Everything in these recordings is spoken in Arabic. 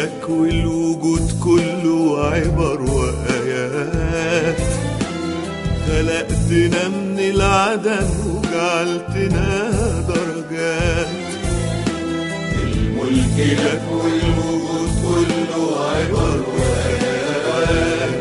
لك والوجود كله عبر وآيات. خلقتنا من العدم وجعلتنا درجات. الملك لك والوجود كله عبر وآيات.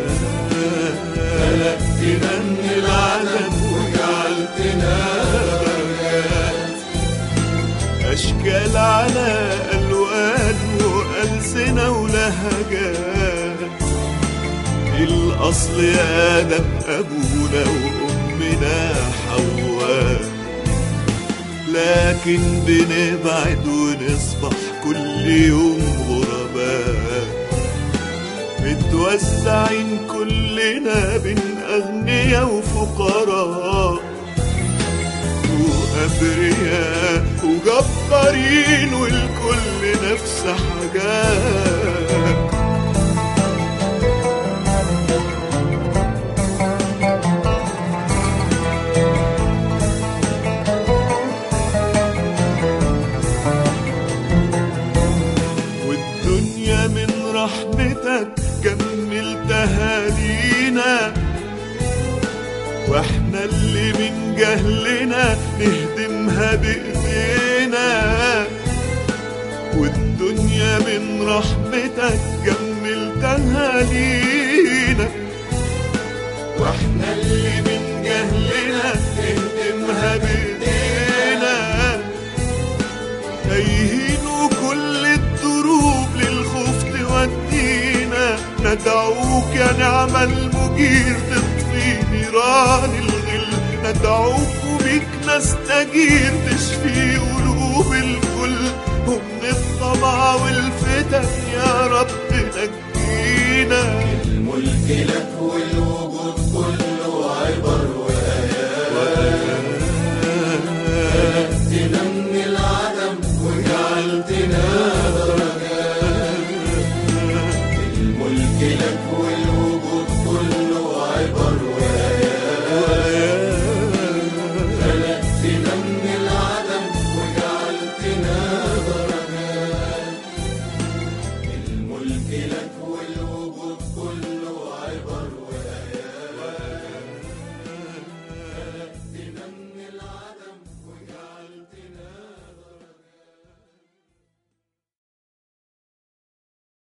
خلقتنا من العدم وجعلتنا درجات. أشكال على ألوان وألسنة ولهجات. الأصل آدم أبونا وأمنا حواء، لكن بنبعد ونصبح كل يوم غرباء. متوزعين كلنا بين أغنياء وفقراء، وأبرياء وجبارين، والكل نفس حاجات. والدنيا من رحمتك كملتها لينا، واحنا اللي من جهلنا نهدمها بايدينا. والدنيا من رحمتك جملتها لينا، واحنا اللي من جهلنا نهدمها بايدينا. تايهين وكل الدروب للخوف تودينا. ندعوك يا نعم المجير تطفي نيران الغل. ندعوك وبيك نستجير تشفي قلوب الكل. ومن الطمع والفتن